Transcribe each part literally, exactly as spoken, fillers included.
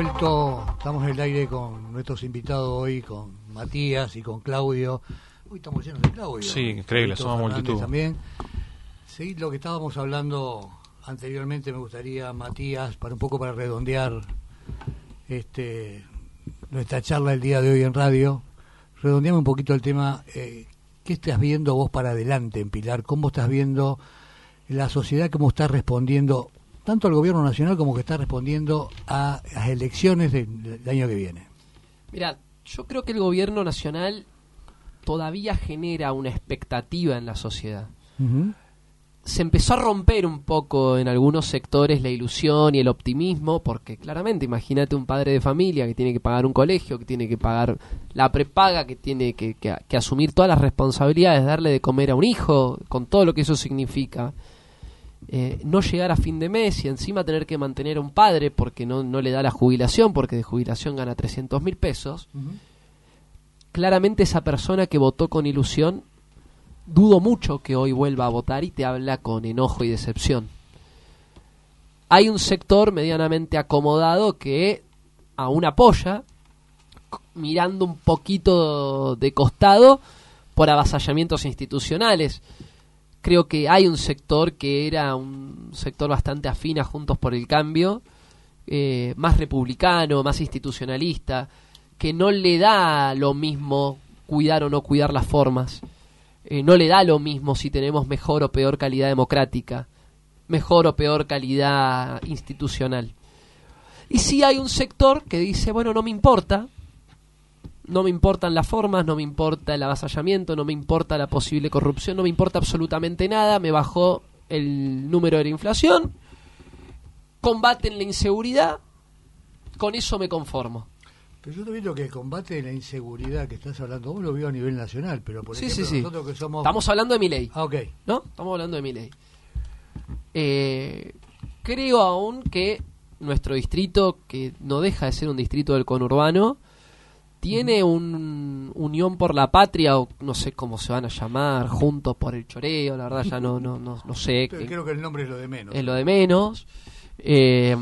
vuelto, estamos en el aire con nuestros invitados hoy, con Matías y con Claudio. Hoy estamos llenos de Claudio. Sí, increíble, somos multitud. También. Sí, lo que estábamos hablando anteriormente, me gustaría, Matías, para un poco para redondear este nuestra charla del día de hoy en radio, redondeame un poquito el tema, eh, ¿qué estás viendo vos para adelante en Pilar? ¿Cómo estás viendo la sociedad, cómo está respondiendo tanto al gobierno nacional como que está respondiendo a las elecciones del, del año que viene? Mira, yo creo que el gobierno nacional todavía genera una expectativa en la sociedad. Uh-huh. Se empezó a romper un poco en algunos sectores la ilusión y el optimismo, porque claramente, imagínate un padre de familia que tiene que pagar un colegio, que tiene que pagar la prepaga, que tiene que, que, que asumir todas las responsabilidades, darle de comer a un hijo, con todo lo que eso significa. Eh, no llegar a fin de mes y encima tener que mantener a un padre porque no, no le da la jubilación, porque de jubilación gana trescientos mil pesos. Uh-huh. Claramente esa persona que votó con ilusión, dudo mucho que hoy vuelva a votar y te habla con enojo y decepción. Hay un sector medianamente acomodado que aún apoya, mirando un poquito de costado por avasallamientos institucionales. Creo que hay un sector que era un sector bastante afín a Juntos por el Cambio, eh, más republicano, más institucionalista, que no le da lo mismo cuidar o no cuidar las formas. Eh, no le da lo mismo si tenemos mejor o peor calidad democrática, mejor o peor calidad institucional. Y sí hay un sector que dice, bueno, no me importa, no me importan las formas, no me importa el avasallamiento, no me importa la posible corrupción, no me importa absolutamente nada, me bajó el número de la inflación, combaten la inseguridad, con eso me conformo. Pero yo también lo que el combate de la inseguridad que estás hablando, vos lo veo a nivel nacional, pero por sí, ejemplo sí, sí. nosotros que somos... Estamos hablando de Milei. Ah, ok. ¿No? Estamos hablando de Milei. Eh, creo aún que nuestro distrito, que no deja de ser un distrito del conurbano, tiene un Unión por la Patria, o no sé cómo se van a llamar, Juntos por el Choreo, la verdad ya no no no, no sé. Pero creo que el nombre es lo de menos. Es lo de menos. Eh,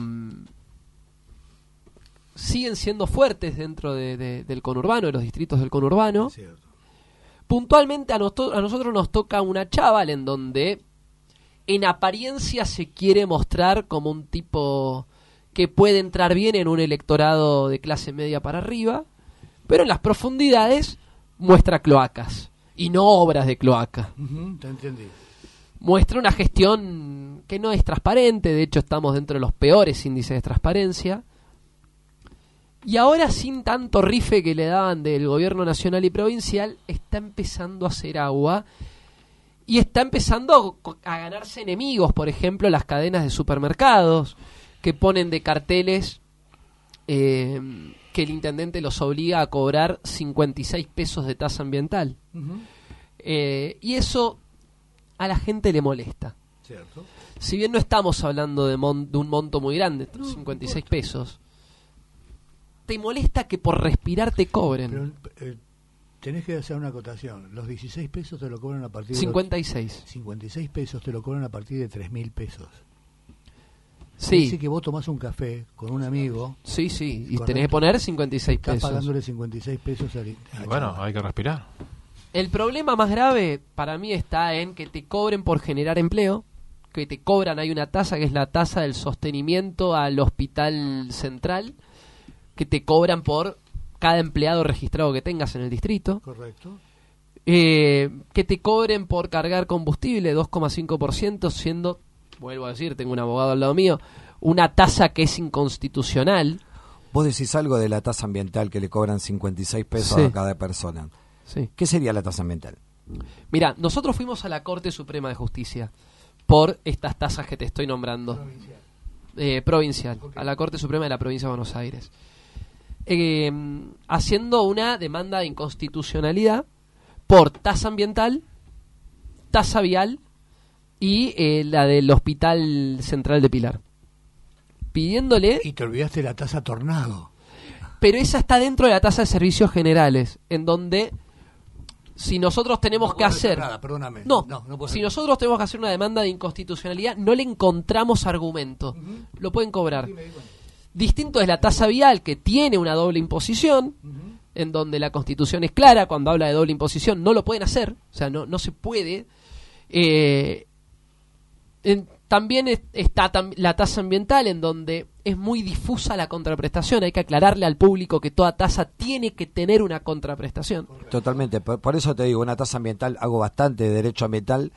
siguen siendo fuertes dentro de, de, del conurbano, de los distritos del conurbano. Es cierto. Puntualmente a, nosto- a nosotros nos toca una chaval en donde en apariencia se quiere mostrar como un tipo que puede entrar bien en un electorado de clase media para arriba, pero en las profundidades muestra cloacas y no obras de cloaca. Uh-huh, te entendí. Muestra una gestión que no es transparente, de hecho estamos dentro de los peores índices de transparencia. Y ahora, sin tanto rife que le daban del gobierno nacional y provincial, está empezando a hacer agua y está empezando a, a ganarse enemigos. Por ejemplo, las cadenas de supermercados que ponen de carteles eh, que el intendente los obliga a cobrar cincuenta y seis pesos de tasa ambiental. Uh-huh. Eh, y eso a la gente le molesta. Cierto. Si bien no estamos hablando de, mon- de un monto muy grande, no, cincuenta y seis no pesos, te molesta que por respirar te cobren. Pero eh, tenés que hacer una acotación. Los dieciséis pesos te lo cobran a partir de... cincuenta y seis. Los cincuenta y seis pesos te lo cobran a partir de tres mil pesos. Sí. Dice que vos tomás un café con un amigo... Sí, sí, y correcto, tenés que poner cincuenta y seis estás pesos. pagándole cincuenta y seis pesos al... Y bueno, hay que respirar. El problema más grave para mí está en que te cobren por generar empleo, que te cobran, hay una tasa que es la tasa del sostenimiento al hospital central, que te cobran por cada empleado registrado que tengas en el distrito. Correcto. Eh, que te cobren por cargar combustible, dos coma cinco por ciento, siendo, vuelvo a decir, tengo un abogado al lado mío, una tasa que es inconstitucional. Vos decís algo de la tasa ambiental que le cobran cincuenta y seis pesos Sí. a cada persona. Sí. ¿Qué sería la tasa ambiental? Mira, nosotros fuimos a la Corte Suprema de Justicia por estas tasas que te estoy nombrando. Provincial. Eh, provincial, okay. A la Corte Suprema de la Provincia de Buenos Aires. Eh, haciendo una demanda de inconstitucionalidad por tasa ambiental, tasa vial y eh, la del Hospital Central de Pilar. Pidiéndole... Y te olvidaste la tasa Tornado. Pero esa está dentro de la tasa de servicios generales, en donde si nosotros tenemos no que hacer... Nada, perdóname. No, no, no si nosotros tenemos que hacer una demanda de inconstitucionalidad, no le encontramos argumento. Uh-huh. Lo pueden cobrar. Sí, me di cuenta. Distinto es la tasa vial, que tiene una doble imposición, uh-huh. en donde la Constitución es clara, cuando habla de doble imposición no lo pueden hacer, o sea, no, no se puede. Eh, en, también es, está tam, la tasa ambiental, en donde es muy difusa la contraprestación. Hay que aclararle al público que toda tasa tiene que tener una contraprestación. Totalmente, por, por eso te digo, una tasa ambiental, hago bastante de derecho ambiental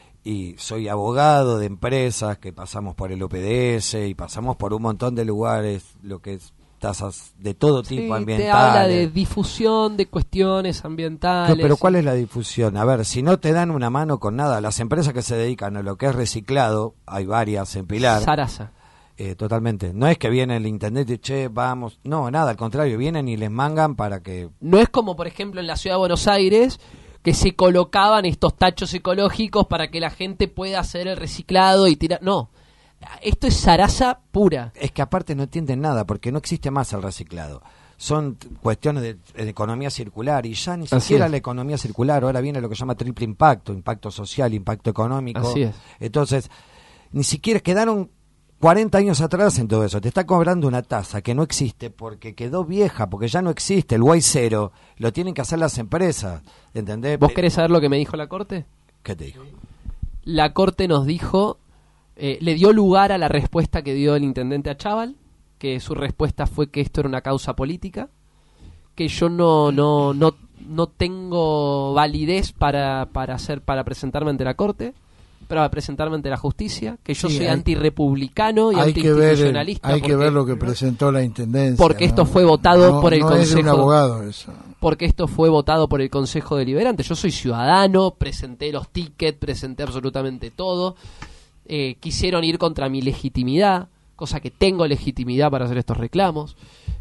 y soy abogado de empresas que pasamos por el O P D S y pasamos por un montón de lugares, lo que es tasas de todo tipo, sí, ambientales. Te habla de difusión de cuestiones ambientales. Pero ¿cuál es la difusión? A ver, si no te dan una mano con nada, las empresas que se dedican a lo que es reciclado, hay varias en Pilar. Sarasa. Eh, totalmente. No es que viene el intendente y che, vamos. No, nada, al contrario, vienen y les mangan para que... No es como, por ejemplo, en la ciudad de Buenos Aires, que se colocaban estos tachos ecológicos para que la gente pueda hacer el reciclado y tirar... No. Esto es zaraza pura. Es que aparte no entienden nada, porque no existe más el reciclado. Son t- cuestiones de, de economía circular, y ya ni Así siquiera es. la economía circular, ahora viene lo que se llama triple impacto, impacto social, impacto económico. Así es. Entonces, ni siquiera quedaron cuarenta años atrás en todo eso. Te está cobrando una tasa que no existe porque quedó vieja, porque ya no existe. El guay cero lo tienen que hacer las empresas, ¿entendés? ¿Vos querés saber lo que me dijo la Corte? ¿Qué te dijo? La Corte nos dijo... Eh, le dio lugar a la respuesta que dio el intendente Achával, que su respuesta fue que esto era una causa política, que yo no no no no tengo validez para para hacer para presentarme ante la Corte, para presentarme ante la justicia, que yo sí, soy hay, antirrepublicano y hay antiinstitucionalista. Que ver, hay porque, que ver lo que presentó la intendencia. Porque ¿no? esto fue votado no, por el no Consejo. Es de un abogado eso. Porque esto fue votado por el Consejo Deliberante. Yo soy ciudadano, presenté los tickets, presenté absolutamente todo. Eh, quisieron ir contra mi legitimidad, cosa que tengo legitimidad para hacer estos reclamos,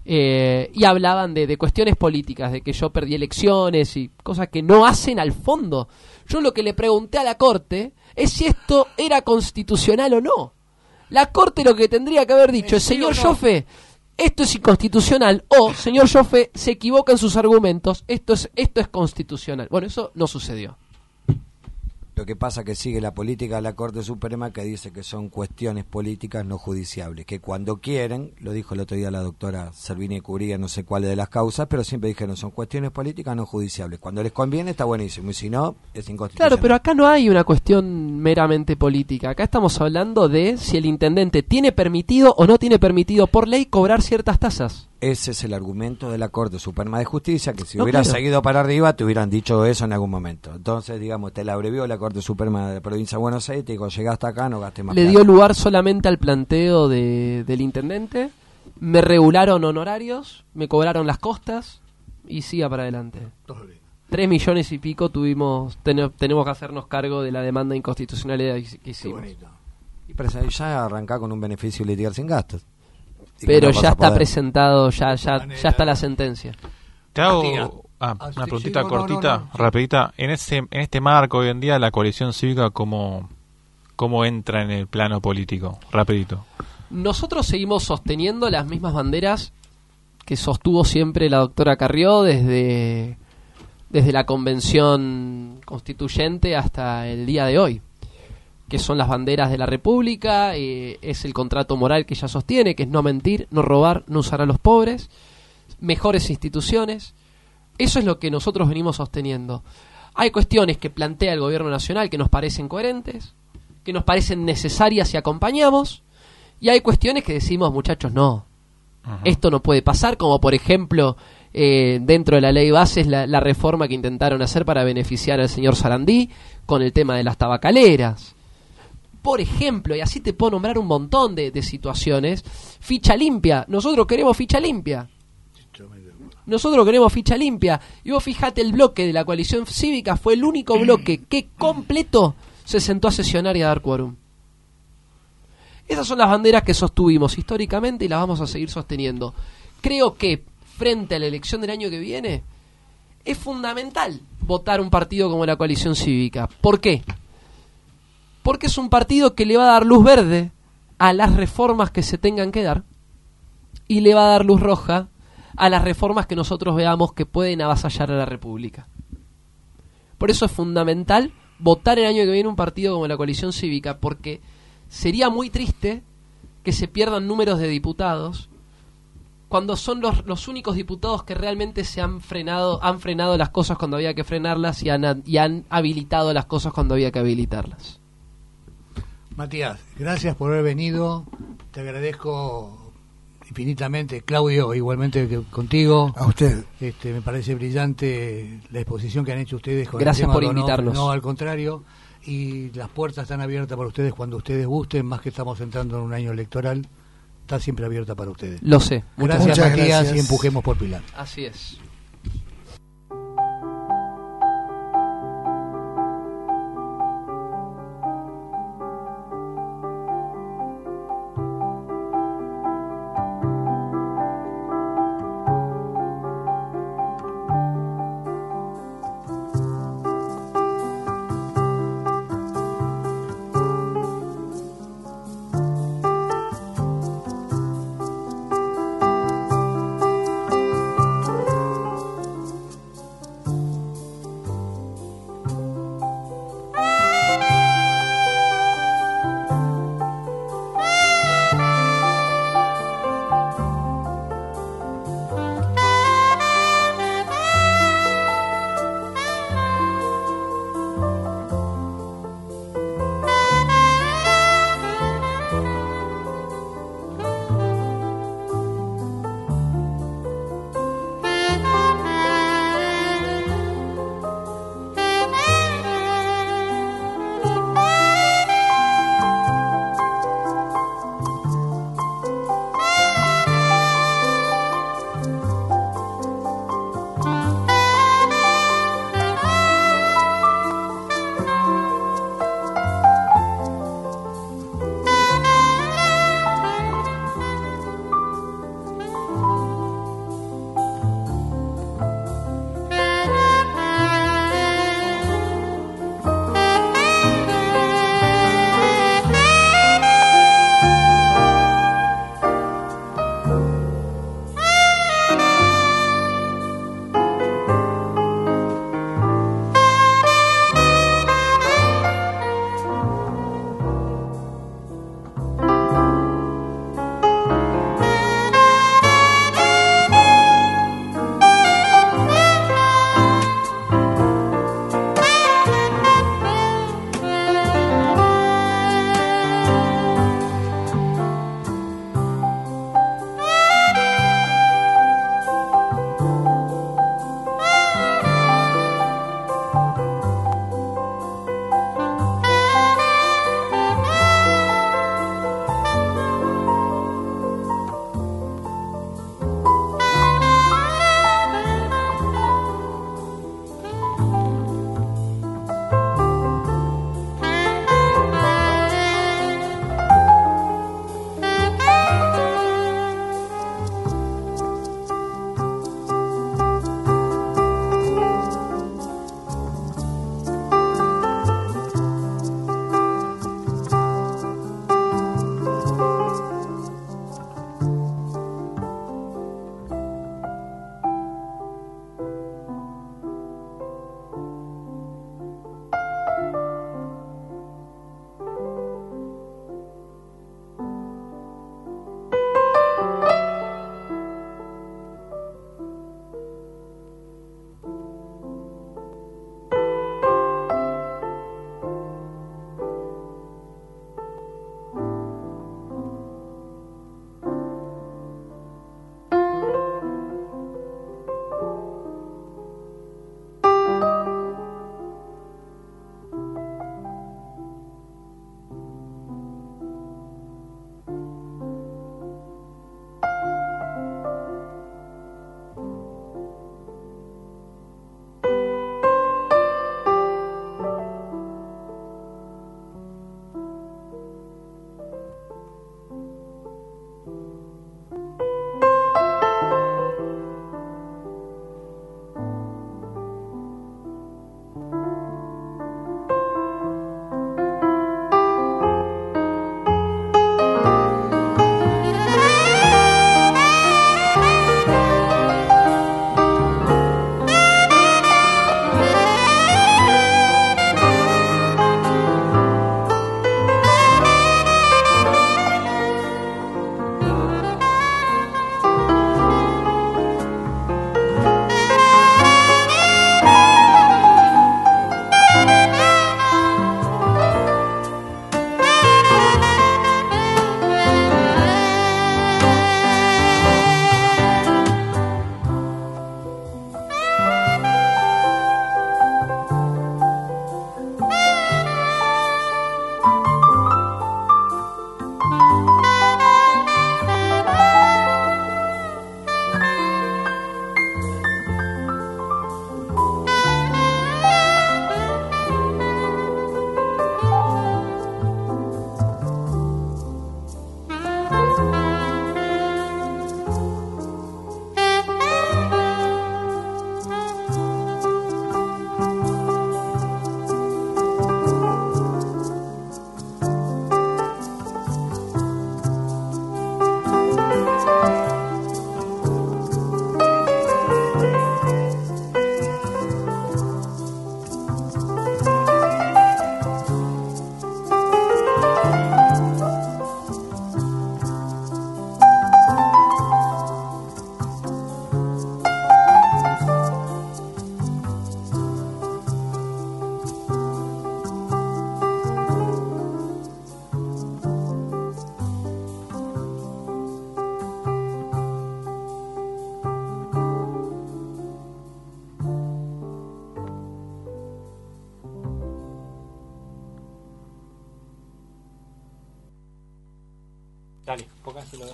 eh, y hablaban de, de cuestiones políticas, de que yo perdí elecciones y cosas que no hacen al fondo. Yo lo que le pregunté a la Corte es si esto era constitucional o no. La Corte lo que tendría que haber dicho es, señor Joffe, esto es inconstitucional, o señor Joffe, se equivoca en sus argumentos, esto es, esto es constitucional. Bueno, eso no sucedió. Lo que pasa que sigue la política de la Corte Suprema, que dice que son cuestiones políticas no judiciables, que cuando quieren, lo dijo el otro día la doctora Servini Curía, no sé cuál de las causas, pero siempre dijeron son cuestiones políticas no judiciables. Cuando les conviene está buenísimo, y si no, es inconstitucional. Claro, pero acá no hay una cuestión meramente política. Acá estamos hablando de si el intendente tiene permitido o no tiene permitido por ley cobrar ciertas tasas. Ese es el argumento de la Corte Suprema de Justicia, que si No, hubieran claro. seguido para arriba te hubieran dicho eso en algún momento. Entonces, digamos, te la abrevió la Corte Suprema de la provincia de Buenos Aires y te dijo, llegaste acá, no gastes más Le plata. dio lugar solamente al planteo de, del intendente, me regularon honorarios, me cobraron las costas y siga para adelante. Tres millones y pico tuvimos ten, tenemos que hacernos cargo de la demanda de inconstitucionalidad que hicimos. Y pero ya arrancá con un beneficio y litigar sin gastos. Y Pero no vas ya a está poder. presentado, ya ya ya está la sentencia. Te hago Matías. ah, Ah, una sí, preguntita sí, no, no, cortita, no, no. rapidita. En ese en este marco hoy en día la coalición cívica, ¿cómo, cómo entra en el plano político? Rapidito. Nosotros seguimos sosteniendo las mismas banderas que sostuvo siempre la doctora Carrió desde, desde la convención constituyente hasta el día de hoy, que son las banderas de la República, eh, es el contrato moral que ella sostiene, que es no mentir, no robar, no usar a los pobres, mejores instituciones. Eso es lo que nosotros venimos sosteniendo. Hay cuestiones que plantea el gobierno nacional que nos parecen coherentes, que nos parecen necesarias y acompañamos, y hay cuestiones que decimos, muchachos, no, Ajá. esto no puede pasar, como por ejemplo, eh, dentro de la ley base, la, la reforma que intentaron hacer para beneficiar al señor Sarandí con el tema de las tabacaleras. Por ejemplo, y así te puedo nombrar un montón de, de situaciones. Ficha limpia, nosotros queremos ficha limpia. Nosotros queremos ficha limpia. Y vos fijate, el bloque de la coalición cívica fue el único bloque que completo se sentó a sesionar y a dar quórum. Esas son las banderas que sostuvimos históricamente y las vamos a seguir sosteniendo. Creo que frente a la elección del año que viene es fundamental votar un partido como la coalición cívica. ¿Por qué? Porque es un partido que le va a dar luz verde a las reformas que se tengan que dar y le va a dar luz roja a las reformas que nosotros veamos que pueden avasallar a la República. Por eso es fundamental votar el año que viene un partido como la coalición cívica, porque sería muy triste que se pierdan números de diputados cuando son los, los únicos diputados que realmente se han frenado, han frenado las cosas cuando había que frenarlas y han, y han habilitado las cosas cuando había que habilitarlas. Matías, gracias por haber venido, te agradezco infinitamente, Claudio, igualmente que contigo. A usted. Este, me parece brillante la exposición que han hecho ustedes con Gracias el tema por de Onofre. invitarnos. No, al contrario, y las puertas están abiertas para ustedes cuando ustedes gusten, más que estamos entrando en un año electoral, está siempre abierta para ustedes. Lo sé. Gracias, Muchas Matías, gracias. y empujemos por Pilar. Así es.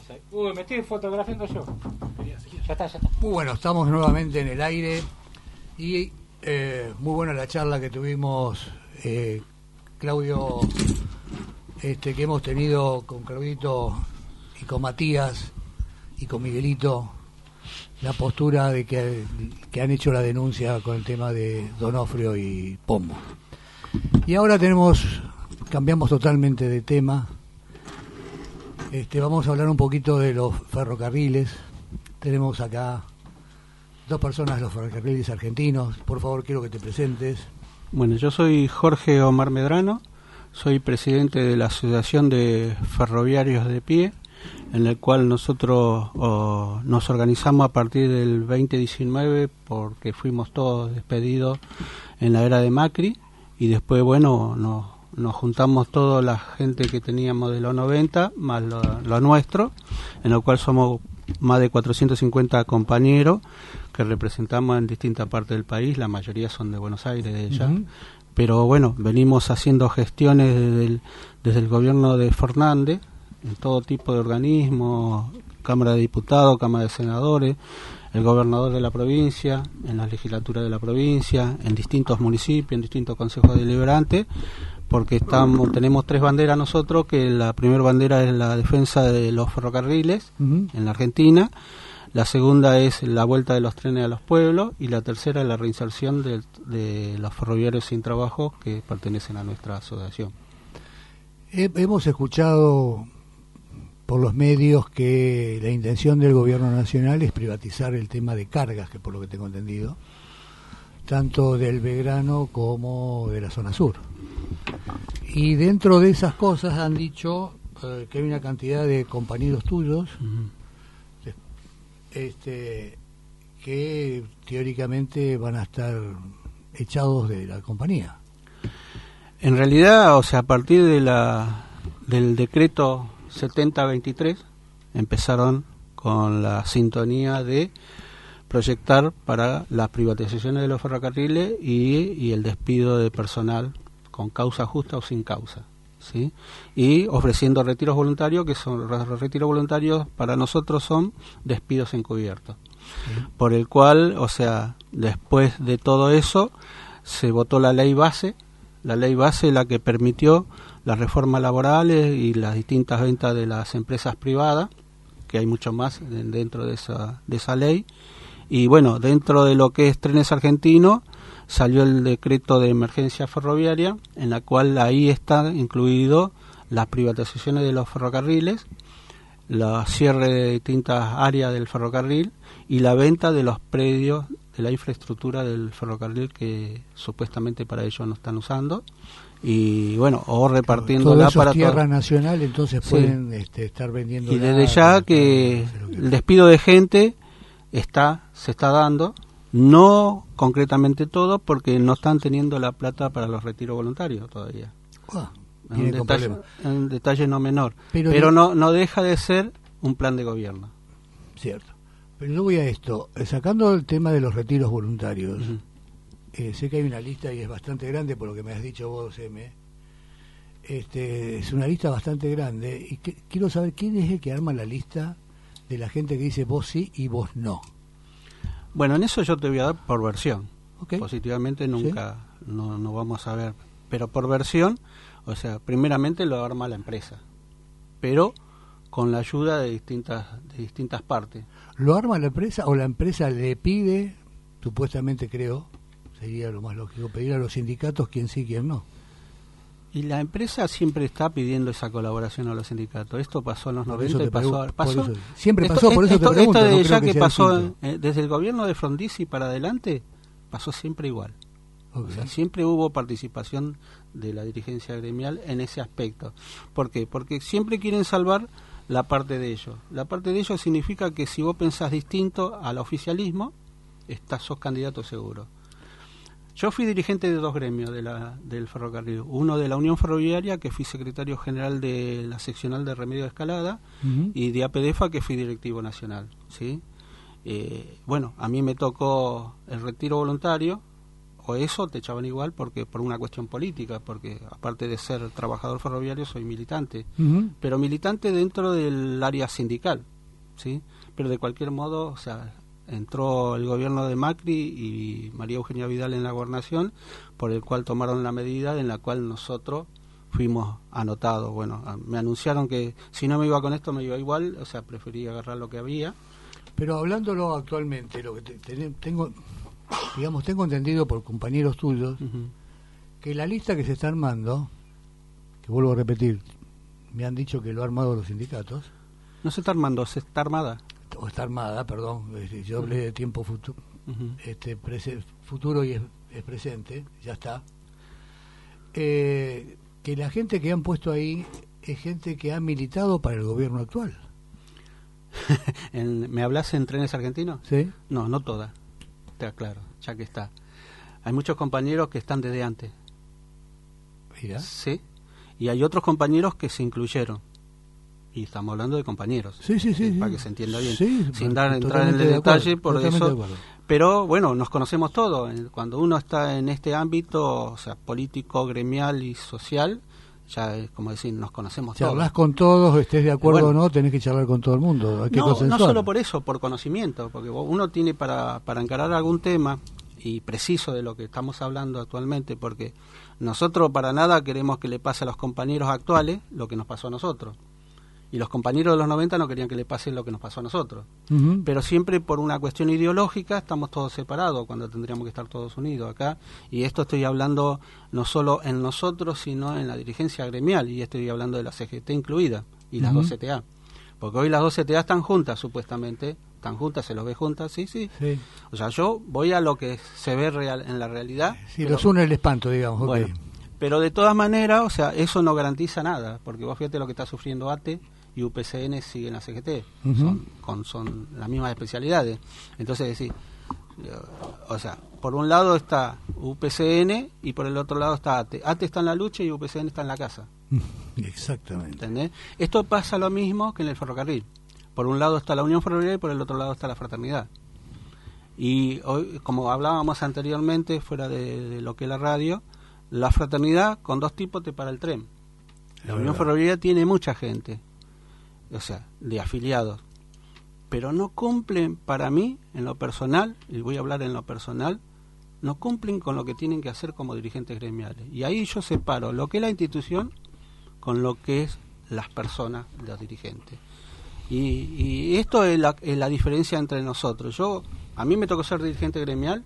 Uy, me estoy fotografiando yo. Ya está, ya está. Muy bueno, estamos nuevamente en el aire y eh, muy buena la charla que tuvimos, eh, Claudio, este, que hemos tenido con Claudito y con Matías y con Miguelito, la postura de que, que han hecho la denuncia con el tema de Donofrio y Pombo. Y ahora tenemos, cambiamos totalmente de tema. Este, vamos a hablar un poquito de los ferrocarriles. Tenemos acá dos personas de los ferrocarriles argentinos. Por favor, quiero que te presentes. Bueno, yo soy Jorge Omar Medrano, soy presidente de la Asociación de Ferroviarios de Pie, en el cual nosotros oh, nos organizamos a partir del veinte diecinueve porque fuimos todos despedidos en la era de Macri y después, bueno, nos, nos juntamos toda la gente que teníamos de los noventa, más lo, lo nuestro, en el cual somos más de cuatrocientos cincuenta compañeros que representamos en distintas partes del país, la mayoría son de Buenos Aires, de ella. Uh-huh. Pero bueno, venimos haciendo gestiones desde el, desde el gobierno de Fernández, en todo tipo de organismos, Cámara de Diputados, Cámara de Senadores, el gobernador de la provincia, en la legislatura de la provincia, en distintos municipios, en distintos consejos deliberantes, porque estamos tenemos tres banderas nosotros, que la primera bandera es la defensa de los ferrocarriles uh-huh. en la Argentina, la segunda es la vuelta de los trenes a los pueblos y la tercera es la reinserción de, de los ferroviarios sin trabajo que pertenecen a nuestra asociación. Hemos escuchado por los medios que la intención del gobierno nacional es privatizar el tema de cargas, que por lo que tengo entendido, tanto del Belgrano como de la zona sur. Y dentro de esas cosas han dicho eh, que hay una cantidad de compañeros tuyos uh-huh. este, que teóricamente van a estar echados de la compañía. En realidad, o sea, a partir de la del decreto setenta veintitrés empezaron con la sintonía de proyectar para las privatizaciones de los ferrocarriles y, y el despido de personal con causa justa o sin causa, ¿sí? Y ofreciendo retiros voluntarios, que son los retiros voluntarios para nosotros son despidos encubiertos, sí. Por el cual, o sea, después de todo eso se votó la ley base, la ley base la que permitió las reformas laborales y las distintas ventas de las empresas privadas, que hay mucho más dentro de esa de esa ley. Y bueno, dentro de lo que es Trenes Argentinos salió el decreto de emergencia ferroviaria, en la cual ahí está incluido las privatizaciones de los ferrocarriles, la cierre de distintas áreas del ferrocarril y la venta de los predios de la infraestructura del ferrocarril que supuestamente para ellos no están usando. Y bueno, o repartiéndola para tierra todo. Nacional, entonces sí. pueden este, estar vendiendo. Y desde ya que el despido de gente está se está dando, no concretamente todo, porque no están teniendo la plata para los retiros voluntarios todavía. Ah, un, detalle, un detalle no menor, pero, pero no no deja de ser un plan de gobierno. Cierto. Pero yo voy a esto, sacando el tema de los retiros voluntarios. Uh-huh. Eh, sé que hay una lista y es bastante grande por lo que me has dicho vos, M. Este, es una lista bastante grande y que, quiero saber quién es el que arma la lista de la gente que dice vos sí y vos no. Bueno, en eso yo te voy a dar por versión. Okay. Positivamente nunca ¿Sí? no, no vamos a ver, pero por versión, o sea, primeramente lo arma la empresa, pero con la ayuda de distintas de distintas partes. ¿Lo arma la empresa o la empresa le pide, supuestamente creo, sería lo más lógico, pedir a los sindicatos quién sí, quién no? Y la empresa siempre está pidiendo esa colaboración a los sindicatos. Esto pasó en los noventa y pasó, pasó eso, siempre esto, pasó, por eso esto, te pregunto. Esto de no ya que, que pasó eh, desde el gobierno de Frondizi para adelante, pasó siempre igual. Okay. O sea, siempre hubo participación de la dirigencia gremial en ese aspecto. ¿Por qué? Porque siempre quieren salvar la parte de ellos. La parte de ellos significa que si vos pensás distinto al oficialismo, estás, sos candidato seguro. Yo fui dirigente de dos gremios de la, del ferrocarril. Uno de la Unión Ferroviaria, que fui secretario general de la seccional de Remedio de Escalada, uh-huh. y de APDEFA, que fui directivo nacional, ¿sí? Eh, bueno, a mí me tocó el retiro voluntario, o eso te echaban igual porque por una cuestión política, porque aparte de ser trabajador ferroviario soy militante, uh-huh. pero militante dentro del área sindical, ¿sí? Pero de cualquier modo, o sea, entró el gobierno de Macri y María Eugenia Vidal en la gobernación, por el cual tomaron la medida en la cual nosotros fuimos anotados. Bueno, me anunciaron que si no me iba con esto me iba igual, o sea, preferí agarrar lo que había. Pero hablándolo actualmente, lo que te, te, tengo, digamos, tengo entendido por compañeros tuyos, uh-huh. que la lista que se está armando, que vuelvo a repetir, me han dicho que lo ha armado los sindicatos. No se está armando, se está armada. O está armada, perdón, yo hablé de tiempo futuro, uh-huh. este, prese, futuro y es, es presente, ya está. Eh, que la gente que han puesto ahí es gente que ha militado para el gobierno actual. en, ¿Me hablas en Trenes Argentinos? Sí. No, no todas, te aclaro, ya que está. Hay muchos compañeros que están desde antes. Mira. Sí, y hay otros compañeros que se incluyeron. Y estamos hablando de compañeros, sí, sí, sí, para sí. que se entienda bien, sí, sin dar entrar en el de detalle, acuerdo, por eso. Pero bueno, nos conocemos todos. Cuando uno está en este ámbito, o sea, político, gremial y social, ya es como decir, nos conocemos todos. Charlas con todos, estés de acuerdo bueno, o no, tenés que charlar con todo el mundo. Hay que no, consensuar. no solo por eso, por conocimiento, porque uno tiene para, para encarar algún tema y preciso de lo que estamos hablando actualmente, porque nosotros para nada queremos que le pase a los compañeros actuales lo que nos pasó a nosotros. Y los compañeros de los noventa no querían que le pase lo que nos pasó a nosotros. Uh-huh. Pero siempre por una cuestión ideológica estamos todos separados cuando tendríamos que estar todos unidos acá. Y esto estoy hablando no solo en nosotros, sino en la dirigencia gremial. Y estoy hablando de la C G T incluida y las uh-huh. dos C T A. Porque hoy las dos C T A están juntas, supuestamente. Están juntas, se los ve juntas, sí, sí. sí. O sea, yo voy a lo que se ve real en la realidad. Si pero, los une el espanto, digamos. Bueno, okay. Pero de todas maneras, o sea, eso no garantiza nada. Porque vos fíjate lo que está sufriendo A T E y U P C N siguen a C G T, uh-huh. son, con, son las mismas especialidades. Entonces, decir, o sea, por un lado está U P C N y por el otro lado está A T E. A T E está en la lucha y U P C N está en la casa. Exactamente. ¿Entendés? Esto pasa lo mismo que en el ferrocarril. Por un lado está la Unión Ferroviaria y por el otro lado está la Fraternidad. Y hoy, como hablábamos anteriormente, fuera de, de lo que es la radio, la Fraternidad con dos tipos te para el tren. La Unión Ferroviaria tiene mucha gente, o sea, de afiliados, pero no cumplen para mí, en lo personal, y voy a hablar en lo personal, no cumplen con lo que tienen que hacer como dirigentes gremiales. Y ahí yo separo lo que es la institución con lo que es las personas, los dirigentes. Y, y esto es la, es la diferencia entre nosotros. Yo, a mí me tocó ser dirigente gremial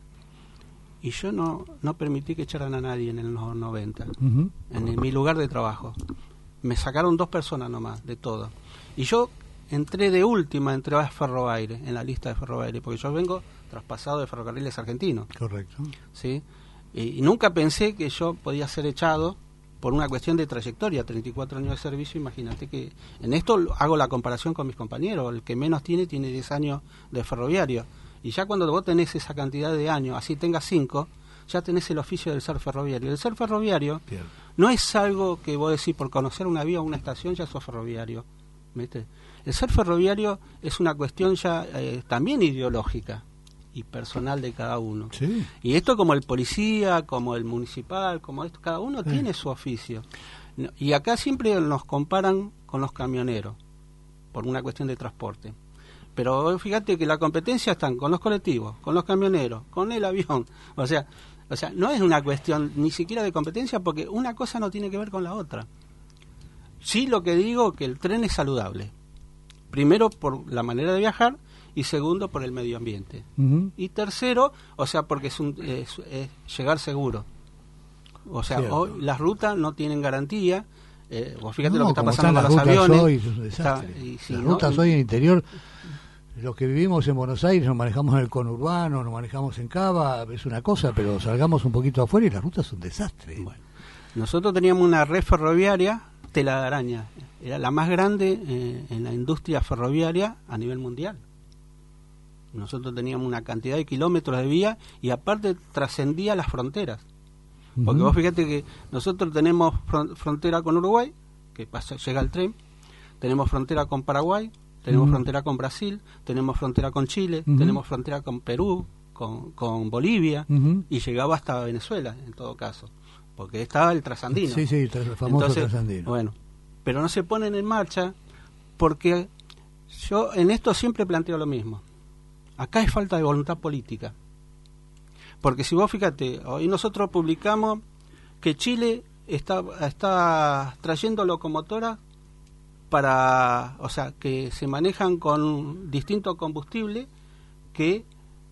y yo no, no permití que echaran a nadie en el noventa, uh-huh. en el, mi lugar de trabajo. Me sacaron dos personas nomás, de todo. Y yo entré de última, entré a Ferroaire, en la lista de Ferroaire, porque yo vengo traspasado de Ferrocarriles Argentinos. Correcto. ¿Sí? Y, y nunca pensé que yo podía ser echado por una cuestión de trayectoria, treinta y cuatro años de servicio. Imagínate que en esto hago la comparación con mis compañeros. El que menos tiene, tiene diez años de ferroviario. Y ya cuando vos tenés esa cantidad de años, así tengas cinco, ya tenés el oficio del ser ferroviario. El ser ferroviario Bien. no es algo que vos decís por conocer una vía o una estación ya sos ferroviario. ¿Viste? El ser ferroviario es una cuestión ya eh, también ideológica y personal de cada uno. Sí. Y esto como el policía, como el municipal, como esto, cada uno sí. tiene su oficio. Y acá siempre nos comparan con los camioneros, por una cuestión de transporte. Pero fíjate que la competencia están con los colectivos, con los camioneros, con el avión. O sea, o sea, no es una cuestión ni siquiera de competencia, porque una cosa no tiene que ver con la otra. Sí, lo que digo que el tren es saludable. Primero por la manera de viajar y segundo por el medio ambiente. Uh-huh. Y tercero, o sea, porque es, un, es, es llegar seguro. O sea, Cierto. hoy las rutas no tienen garantía. Eh, vos fíjate no, lo que está pasando con los aviones. Hoy, es un está, y, sí, las ¿no? rutas hoy en interior, los que vivimos en Buenos Aires nos manejamos en el conurbano, nos manejamos en Cava, es una cosa, pero salgamos un poquito afuera y las rutas son un desastre. Bueno, nosotros teníamos una red ferroviaria, tela de araña, era la más grande eh, en la industria ferroviaria a nivel mundial. Nosotros teníamos una cantidad de kilómetros de vía y aparte trascendía las fronteras. Porque uh-huh. vos fíjate que nosotros tenemos fron- frontera con Uruguay, que pasa, llega el tren, tenemos frontera con Paraguay, tenemos uh-huh. frontera con Brasil, tenemos frontera con Chile, uh-huh. tenemos frontera con Perú, con, con Bolivia Uh-huh. y llegaba hasta Venezuela, en todo caso, porque estaba el trasandino. Sí, sí, el famoso Entonces, trasandino. Bueno, pero no se ponen en marcha porque yo en esto siempre planteo lo mismo. Acá es falta de voluntad política. Porque si vos fíjate, hoy nosotros publicamos que Chile está, está trayendo locomotoras para, o sea, que se manejan con distintos combustibles que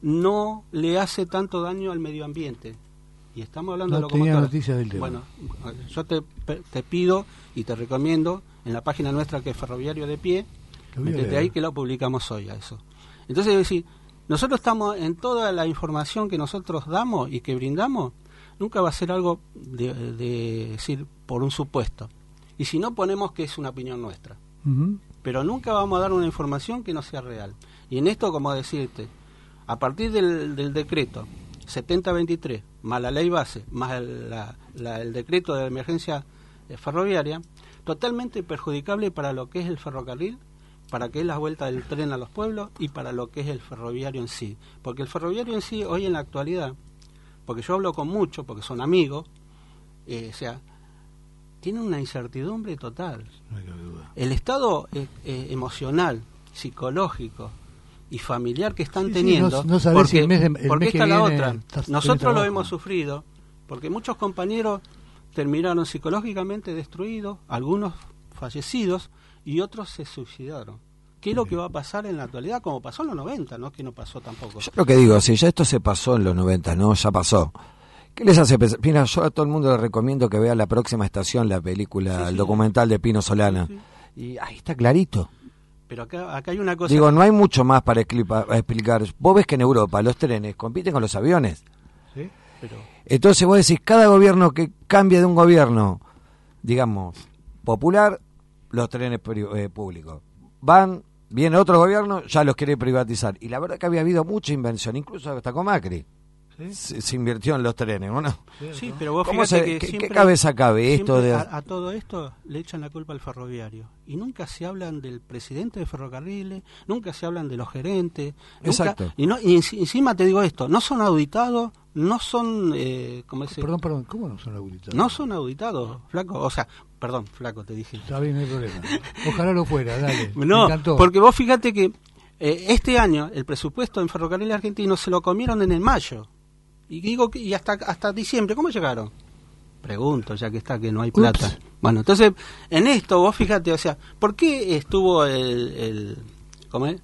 no le hace tanto daño al medio ambiente. Y estamos hablando No de tenía locomotoras. noticia del tema. Bueno, yo te, te pido y te recomiendo en la página nuestra que es Ferroviario de Pie, Lo voy a desde leer. ahí que lo publicamos hoy a eso. Entonces, es decir, nosotros estamos en toda la información que nosotros damos y que brindamos, nunca va a ser algo de, de decir por un supuesto. Y si no, ponemos que es una opinión nuestra. Uh-huh. Pero nunca vamos a dar una información que no sea real. Y en esto, como decirte, a partir del, del decreto setenta veintitrés, más la ley base, más el, la, la, el decreto de emergencia eh, ferroviaria, totalmente perjudicable para lo que es el ferrocarril, para que es la vuelta del tren a los pueblos y para lo que es el ferroviario en sí. Porque el ferroviario en sí, hoy en la actualidad, porque yo hablo con muchos, porque son amigos, eh, o sea, tiene una incertidumbre total. No hay duda. El estado eh, eh, emocional, psicológico y familiar que están Sí, sí, teniendo, no- no sabés porque, si el mes de- el porque mes que esta es la viene otra, estás- tenés nosotros lo trabajo. hemos sufrido, porque muchos compañeros terminaron psicológicamente destruidos, algunos fallecidos y otros se suicidaron. ¿Qué es lo que va a pasar en la actualidad? Como pasó en los noventa, ¿no? Que no pasó tampoco. Yo lo que digo, si ya esto se pasó en los noventa, ¿no? Ya pasó. ¿Qué les hace pensar? Mira, yo a todo el mundo le recomiendo que vea La Próxima Estación, la película, Sí, el sí. documental de Pino Solana. Sí, sí. Y ahí está clarito. Pero acá, acá hay una cosa... Digo, no hay mucho más para exclipa- para explicar. Vos ves que en Europa los trenes compiten con los aviones. ¿Sí? pero, Entonces vos decís, cada gobierno que cambia de un gobierno, digamos, popular, los trenes pri- eh, públicos. Van, viene otro gobierno, ya los quiere privatizar. Y la verdad que había habido mucha inversión, incluso hasta con Macri. ¿Sí? Se, se invirtió en los trenes, ¿no? sí, pero vos ¿Cómo fíjate se- que qué- siempre... qué cabeza cabe esto Siempre de- a, a todo esto le echan la culpa al ferroviario y nunca se hablan del presidente de ferrocarriles, nunca se hablan de los gerentes, nunca- Exacto. y, no, y enci- encima te digo esto, no son auditados, no son, eh, ¿cómo se- Perdón, perdón, ¿cómo no son auditados? no son auditados, flaco, o sea, perdón, flaco, te dije. Está bien, no hay problema. Ojalá lo fuera, dale. Me No, encantó. porque vos fíjate que eh, este año el presupuesto en ferrocarriles argentinos se lo comieron en el mayo. Y digo que y hasta hasta diciembre, ¿cómo llegaron? Pregunto, ya que está que no hay plata. Ups. Bueno, entonces, en esto vos fíjate, o sea, ¿por qué estuvo el el ¿cómo es?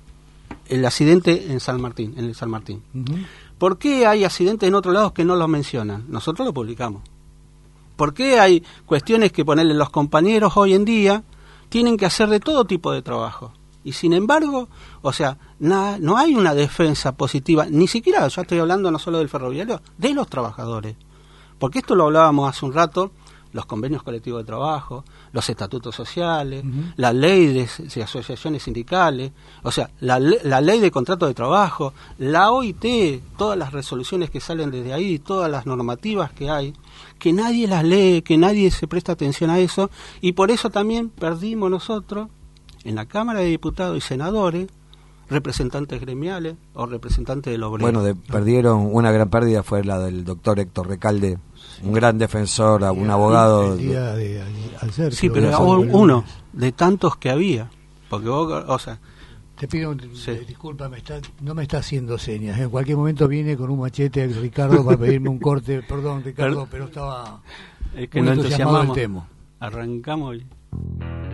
El accidente en San Martín, en el San Martín? Ujú. ¿Por qué hay accidentes en otros lados que no los mencionan? Nosotros lo publicamos. ¿Por qué hay cuestiones que ponerle los compañeros hoy en día tienen que hacer de todo tipo de trabajo? Y sin embargo, o sea, na- no hay una defensa positiva, ni siquiera, yo estoy hablando no solo del ferroviario, de los trabajadores. Porque esto lo hablábamos hace un rato, los convenios colectivos de trabajo, los estatutos sociales, Ujú. la ley de, de asociaciones sindicales, o sea, la, le- la ley de contrato de trabajo, la O I T, todas las resoluciones que salen desde ahí, todas las normativas que hay, que nadie las lee, que nadie se presta atención a eso, y por eso también perdimos nosotros, en la Cámara de Diputados y Senadores, representantes gremiales o representantes del obrero. Bueno, de- perdieron, una gran pérdida fue la del doctor Héctor Recalde, un gran defensor, un abogado. El día de ayer. sí, creo pero que era fue un- el uno lunes. de tantos que había. Porque vos, o sea, Te pido, Sí. eh, disculpa, me está, no me está haciendo señas. En cualquier momento viene con un machete Ricardo para pedirme un corte. Perdón, Ricardo, Perdón. pero estaba es que muy no entusiasmado del entusiasmamos. tema. Arrancamos y...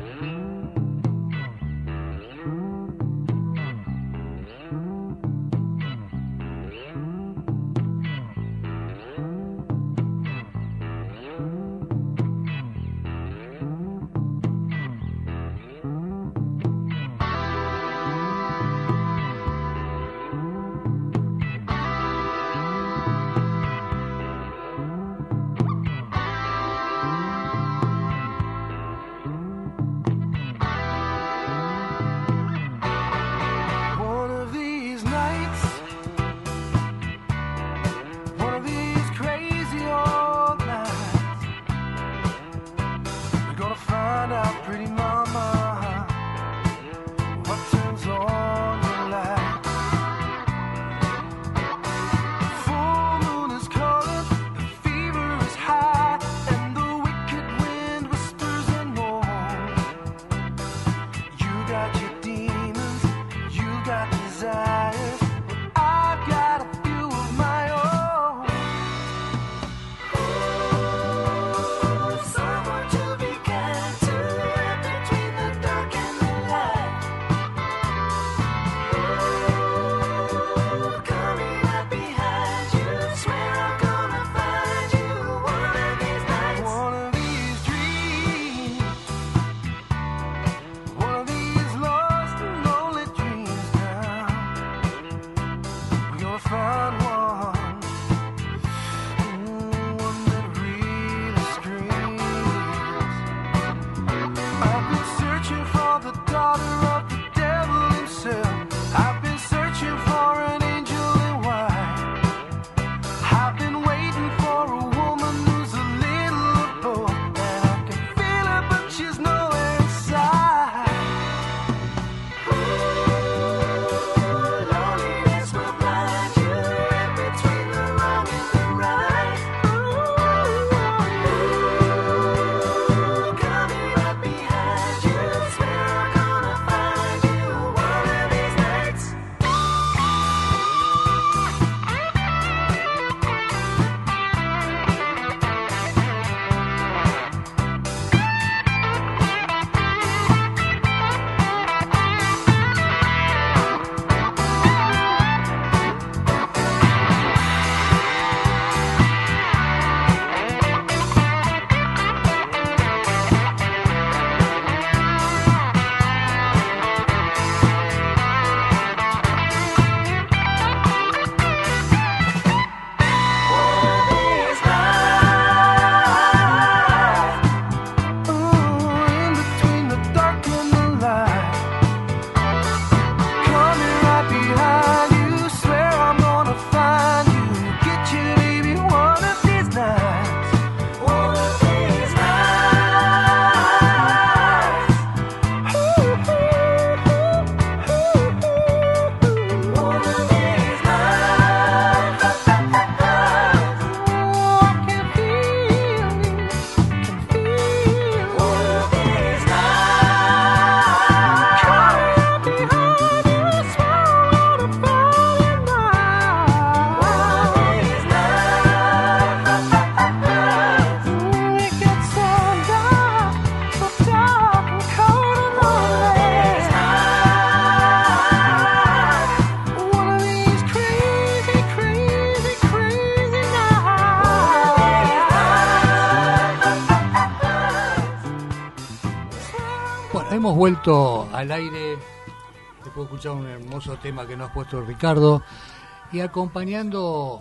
hemos vuelto al aire después de escuchar un hermoso tema que nos ha puesto Ricardo y acompañando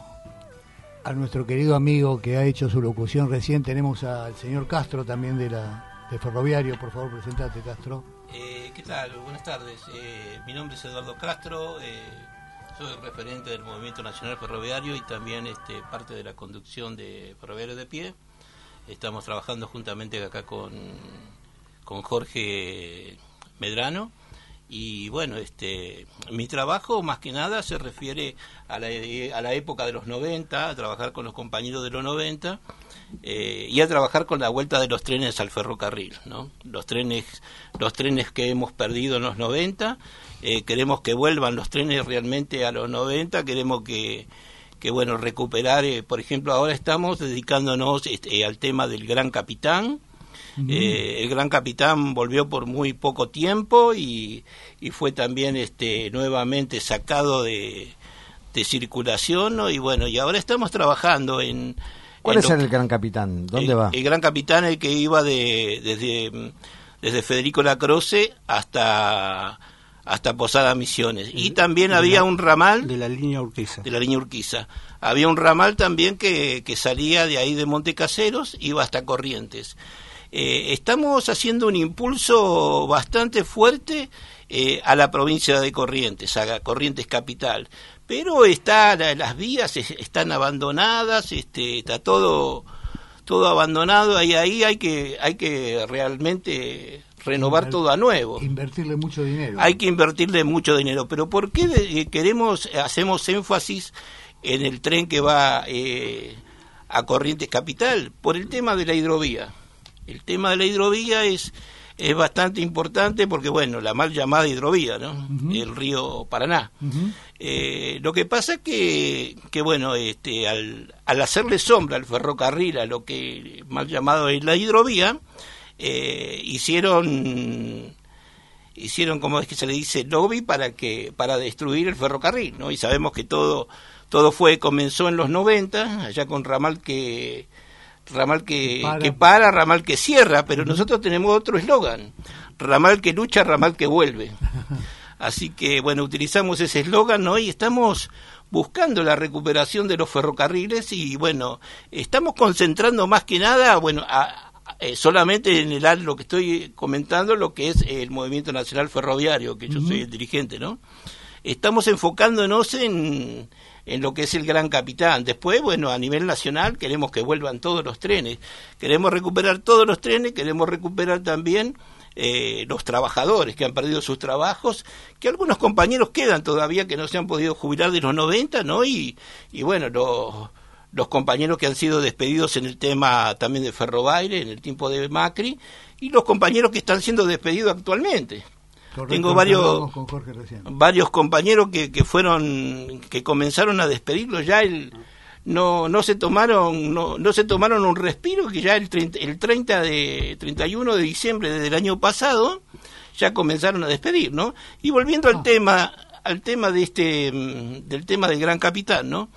a nuestro querido amigo que ha hecho su locución recién, tenemos al señor Castro también de la de Ferroviario. Por favor, presentate, Castro. Eh, ¿Qué tal? Buenas tardes. Eh, mi nombre es Eduardo Castro, eh, soy referente del Movimiento Nacional Ferroviario y también este, parte de la conducción de Ferroviario de Pie. Estamos trabajando juntamente acá con, con Jorge Medrano. Y bueno, este mi trabajo más que nada se refiere a la, a la época de los noventa, a trabajar con los compañeros de los noventa eh, y a trabajar con la vuelta de los trenes al ferrocarril, ¿no? Los trenes, los trenes que hemos perdido en los noventa, eh, queremos que vuelvan los trenes realmente a los noventa, queremos que, que bueno, recuperar, eh, por ejemplo, ahora estamos dedicándonos este, al tema del Gran Capitán. Eh, el Gran Capitán volvió por muy poco tiempo y, y fue también este nuevamente sacado de, de circulación, ¿no? Y bueno, y ahora estamos trabajando en... ¿Cuál en es lo, el Gran Capitán? ¿Dónde el, va? El Gran Capitán, el que iba de desde, desde Federico Lacroze hasta... hasta Posada Misiones. Y también de había la, un ramal... De la línea Urquiza. De la línea Urquiza. Había un ramal también que, que salía de ahí de Montecaseros, iba hasta Corrientes. Eh, estamos haciendo un impulso bastante fuerte eh, a la provincia de Corrientes, a Corrientes capital, pero está la, las vías es, están abandonadas, este, está todo todo abandonado y ahí hay que hay que realmente renovar Inver, todo a nuevo. Invertirle mucho dinero. Hay que invertirle mucho dinero, pero ¿por qué de, queremos hacemos énfasis en el tren que va eh, a Corrientes capital? Por el tema de la hidrovía. El tema de la hidrovía es, es bastante importante porque, bueno, la mal llamada hidrovía, ¿no? Uh-huh. El río Paraná. Uh-huh. Eh, lo que pasa que, que bueno, este, al, al hacerle sombra al ferrocarril, a lo que mal llamado es la hidrovía, eh, hicieron, hicieron, como es que se le dice, lobby para que para destruir el ferrocarril, ¿no? Y sabemos que todo, todo fue comenzó en los noventa, allá con ramal que... ramal que para. que para, ramal que cierra, pero nosotros tenemos otro eslogan, ramal que lucha, ramal que vuelve. Así que, bueno, utilizamos ese eslogan, ¿no? Y estamos buscando la recuperación de los ferrocarriles y, bueno, estamos concentrando más que nada, bueno, a, a, eh, solamente en el lo que estoy comentando, lo que es el Movimiento Nacional Ferroviario, que yo uh-huh. soy el dirigente, ¿no? Estamos enfocándonos en... en lo que es el Gran Capitán. Después, bueno, a nivel nacional queremos que vuelvan todos los trenes, queremos recuperar todos los trenes, queremos recuperar también eh, los trabajadores que han perdido sus trabajos, que algunos compañeros quedan todavía que no se han podido jubilar de los noventa, ¿no? Y, y bueno, los, los compañeros que han sido despedidos en el tema también de Ferrobaire, en el tiempo de Macri, y los compañeros que están siendo despedidos actualmente. Correcto, tengo varios varios compañeros que, que fueron que comenzaron a despedirlos ya el no no se tomaron no no se tomaron un respiro, que ya el treinta, el treinta de treinta y uno de diciembre del año pasado ya comenzaron a despedir, ¿no? Y volviendo ah. al tema al tema de este del tema del Gran Capitán, ¿no?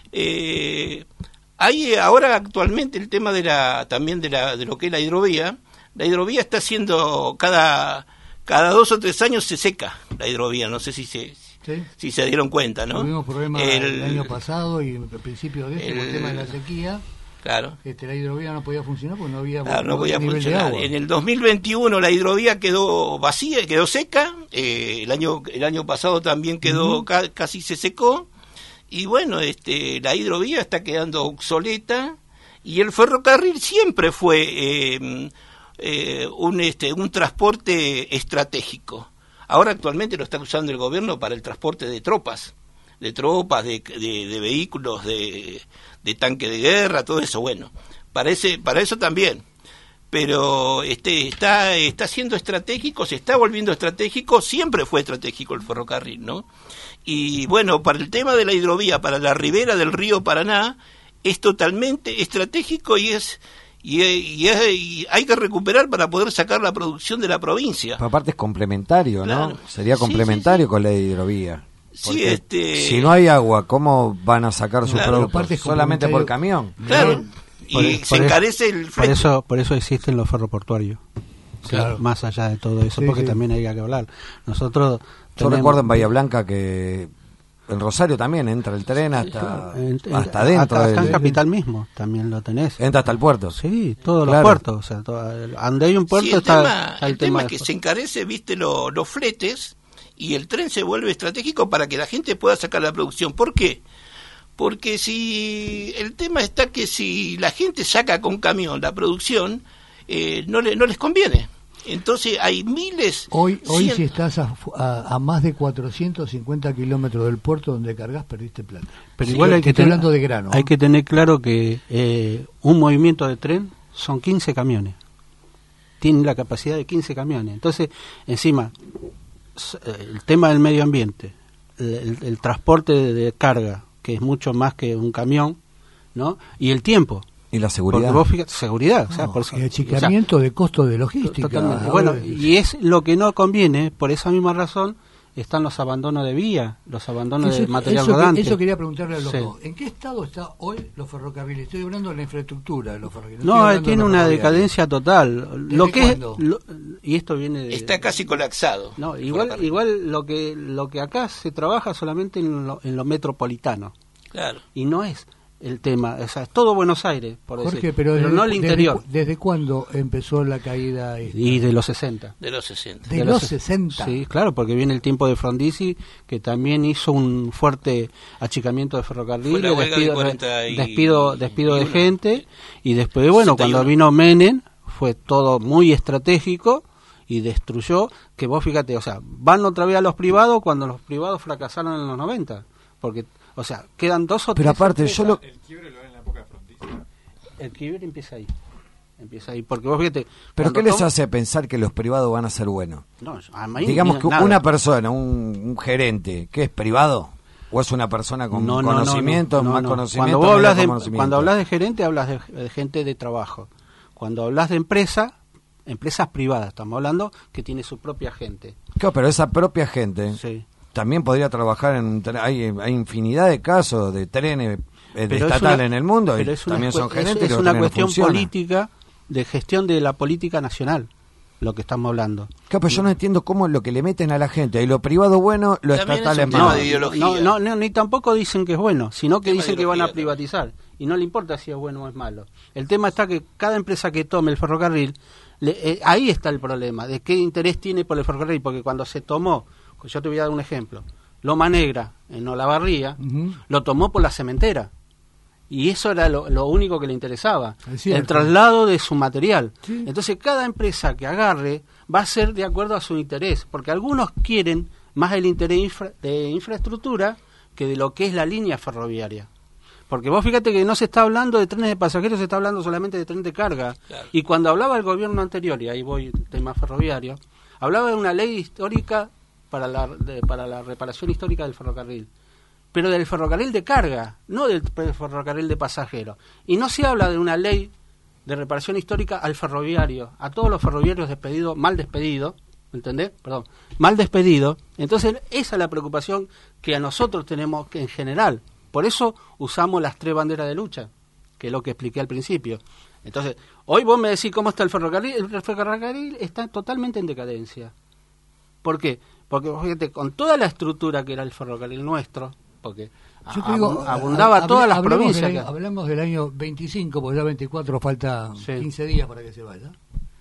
Eh, hay ahora actualmente el tema de la también de la de lo que es la hidrovía. La hidrovía está siendo cada Cada dos o tres años se seca la hidrovía, no sé si se, ¿sí? si se dieron cuenta, ¿no? Tuvimos problemas el, el año pasado y al principio de eso, el, el tema de la sequía. Claro. Este, la hidrovía no podía funcionar porque no había, claro, no no podía nivel funcionar. de agua. En el dos mil veintiuno la hidrovía quedó vacía, quedó seca. Eh, el año el año pasado también quedó uh-huh. ca, casi se secó. Y bueno, este, la hidrovía está quedando obsoleta y el ferrocarril siempre fue eh, Eh, un este un transporte estratégico. Ahora actualmente lo está usando el gobierno para el transporte de tropas, de tropas, de, de, de vehículos, de, de tanque de guerra, todo eso. Bueno, para ese, para eso también. Pero este está está siendo estratégico, se está volviendo estratégico, siempre fue estratégico el ferrocarril, ¿no? Y bueno, para el tema de la hidrovía, para la ribera del río Paraná, es totalmente estratégico y es Y, y, y hay que recuperar para poder sacar la producción de la provincia. Pero aparte es complementario, ¿no? Claro. Sería complementario sí, sí, sí. con la hidrovía. Sí, este... Si no hay agua, ¿cómo van a sacar sus claro, productos? ¿Solamente por camión? Claro, y por, se por encarece eso, el flete. Por eso, por eso existen los ferroportuarios. Claro. más allá de todo eso, Sí, porque sí. también hay que hablar. Nosotros Yo tenemos- recuerdo en Bahía Blanca que en Rosario también entra el tren hasta, en- en- hasta adentro. hasta, hasta en del- Capital mismo también lo tenés. entra hasta el puerto. Sí, todos Claro. los puertos, o sea, todo- donde hay un puerto Sí, el está, tema, está el tema de- es que se encarece, viste, lo- los fletes y el tren se vuelve estratégico para que la gente pueda sacar la producción. ¿Por qué? Porque si el tema está que si la gente saca con camión la producción, eh, no, le, no les conviene. Entonces hay miles... Hoy, hoy cien- si estás a, a- a más de cuatrocientos cincuenta kilómetros del puerto donde cargas, perdiste plata. Pero Sí, igual hay te que, estoy tener, hablando de grano. hay que tener claro que eh, un movimiento de tren son quince camiones. Tiene la capacidad de quince camiones. Entonces, encima, s- eh, el tema del medio ambiente, el, el- el transporte de, de carga, que es mucho más que un camión, ¿no? Y el tiempo. Y la Porque seguridad. vos fíjate, seguridad. o sea, No, por- y achicamiento de costos de logística. Totalmente. Ahora, Bueno, y es lo que no conviene, por esa misma razón están los abandonos de vía, los abandonos Eso- de material eso, rodante. eso quería preguntarle a los Sí. dos. ¿En qué estado está hoy los ferrocarriles? Estoy hablando de la infraestructura de los ferrocarriles. No, estoy eh, hablando tiene de los una ferroviarios. decadencia total. Lo que es, cuándo? lo- y esto viene de Está casi colapsado. no, el igual ferrocarril. igual lo que lo que acá se trabaja solamente en lo, en lo metropolitano Claro. y no es el tema, o sea, es todo Buenos Aires, por Jorge, decir, pero, pero desde, no el desde interior. cu- ¿Desde cuándo empezó la caída? esta? Y de los sesenta. De los sesenta. de, de los los- sesenta. Sí, claro, porque viene el tiempo de Frondizi, que también hizo un fuerte achicamiento de Fue ferrocarriles, la huelga del despido, cuarenta y despido, despido de uno. gente, y después, bueno, sesenta y cuando uno. vino Menem, fue todo muy estratégico y destruyó, que vos fíjate, o sea, van otra vez a los privados cuando los privados fracasaron en los noventa, porque, o sea, quedan dos o Pero tres aparte, yo lo, El quiebre lo ven en la época de Frondizi. el quiebre empieza ahí, empieza ahí, porque vos fíjate... ¿Pero cuando qué les toma- hace pensar que los privados van a ser buenos? No, a mí Digamos ni que nada. una persona, un, un gerente, ¿qué es privado? ¿O es una persona con No, no, no, conocimiento, no, no, más no. conocimiento? Cuando vos menos hablas de, conocimiento? cuando hablas de gerente, hablas de, de gente de trabajo. Cuando hablas de empresa, empresas privadas, estamos hablando que tiene su propia gente. Claro, pero esa propia gente Sí. también podría trabajar en... tre- Hay, hay infinidad de casos de trenes eh, Pero es estatales una- en el mundo y pero es una también cue- son gerentes es, y es los una trenes no cuestión funcionan. política, de gestión de la política nacional, lo que estamos hablando. Claro, pero yo no entiendo cómo lo que le meten a la gente, y lo privado bueno, lo También estatal es es un tema malo. de ideología. No, no, no, ni tampoco dicen que es bueno, sino que Tema de dicen que van a ideología privatizar. Y no le importa si es bueno o es malo. El tema está que cada empresa que tome el ferrocarril, le- eh, ahí está el problema, de qué interés tiene por el ferrocarril, porque cuando se tomó, yo te voy a dar un ejemplo, Loma Negra, en Olavarría, Ujú. lo tomó por la cementera. Y eso era lo, lo único que le interesaba, Es cierto. el traslado de su material. Sí. Entonces cada empresa que agarre va a ser de acuerdo a su interés, porque algunos quieren más el interés infra- de infraestructura que de lo que es la línea ferroviaria. Porque vos fíjate que no se está hablando de trenes de pasajeros, se está hablando solamente de tren de carga. Claro. Y cuando hablaba el gobierno anterior, y ahí voy, tema ferroviario, hablaba de una ley histórica para la, de- para la reparación histórica del ferrocarril. Pero del ferrocarril de carga, no del pre- ferrocarril de pasajeros. Y no se habla de una ley de reparación histórica al ferroviario, a todos los ferroviarios despedidos, mal despedidos, ¿entendés? Perdón, mal despedidos. Entonces, esa es la preocupación que a nosotros tenemos que en general. Por eso usamos las tres banderas de lucha, que es lo que expliqué al principio. Entonces, hoy vos me decís cómo está el ferrocarril. El ferrocarril está totalmente en decadencia. ¿Por qué? Porque fíjate, con toda la estructura que era el ferrocarril nuestro, porque Yo te digo, abu- abundaba hab- todas las hablemos provincias. del año- acá. hablamos del año veinticinco, porque ya veinticuatro falta Sí. quince días para que se vaya.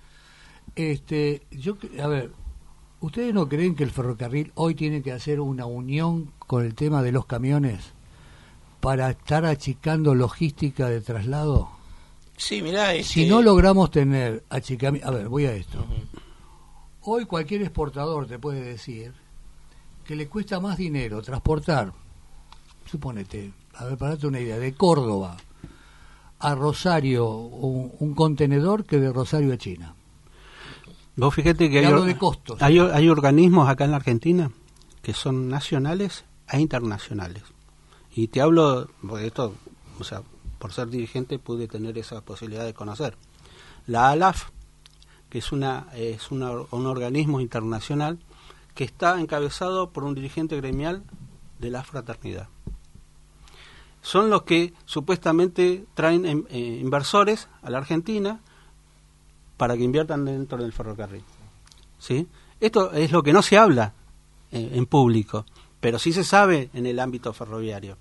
Este, yo, a ver, ¿ustedes no creen que el ferrocarril hoy tiene que hacer una unión con el tema de los camiones para estar achicando logística de traslado? Sí, mirá, este, Si no logramos tener achicamiento... A ver, voy a esto. Hoy cualquier exportador te puede decir que le cuesta más dinero transportar, suponete, a ver, para darte una idea, de Córdoba a Rosario un, un contenedor que de Rosario a China. Vos fíjate que Y hay, hablo or- de costos. hay, or- hay organismos acá en la Argentina que son nacionales e internacionales. Y te hablo, porque esto, o sea, por ser dirigente pude tener esa posibilidad de conocer. La A L A F, que es una es una, un organismo internacional que está encabezado por un dirigente gremial de la fraternidad. Son los que supuestamente traen em, eh, inversores a la Argentina para que inviertan dentro del ferrocarril. ¿Sí? Esto es lo que no se habla en, en público, pero sí se sabe en el ámbito ferroviario.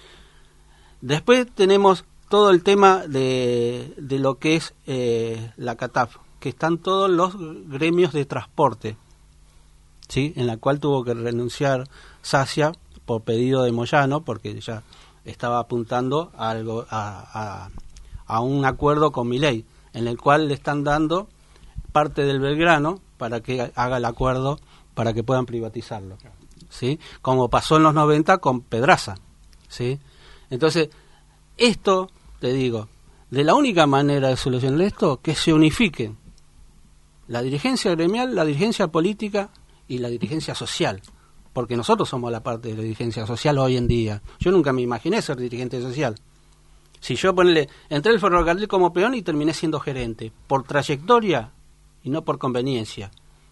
Después tenemos todo el tema de, de lo que es eh, la CATAF, que están todos los gremios de transporte, ¿sí? En la cual tuvo que renunciar Sacia por pedido de Moyano, porque ya estaba apuntando a, algo, a, a, a un acuerdo con Milei, en el cual le están dando parte del Belgrano para que haga el acuerdo para que puedan privatizarlo, ¿sí? Como pasó en los noventa con Pedraza, ¿sí? Entonces, esto, te digo, de la única manera de solucionar esto, que se unifiquen la dirigencia gremial, la dirigencia política y la dirigencia social, porque nosotros somos la parte de la dirigencia social hoy en día. Yo nunca me imaginé ser dirigente social. Si yo ponele, entré al ferrocarril como peón y terminé siendo gerente, por trayectoria y no por conveniencia,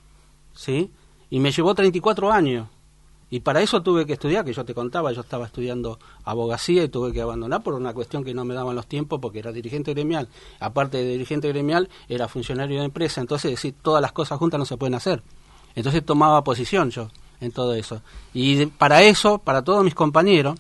¿sí? Y me llevó treinta y cuatro años. Y para eso tuve que estudiar, que yo te contaba, yo estaba estudiando abogacía y tuve que abandonar por una cuestión que no me daban los tiempos porque era dirigente gremial. Aparte de dirigente gremial, era funcionario de empresa, entonces decir todas las cosas juntas no se pueden hacer. Entonces tomaba posición yo en todo eso. Y de, para eso, para todos mis compañeros,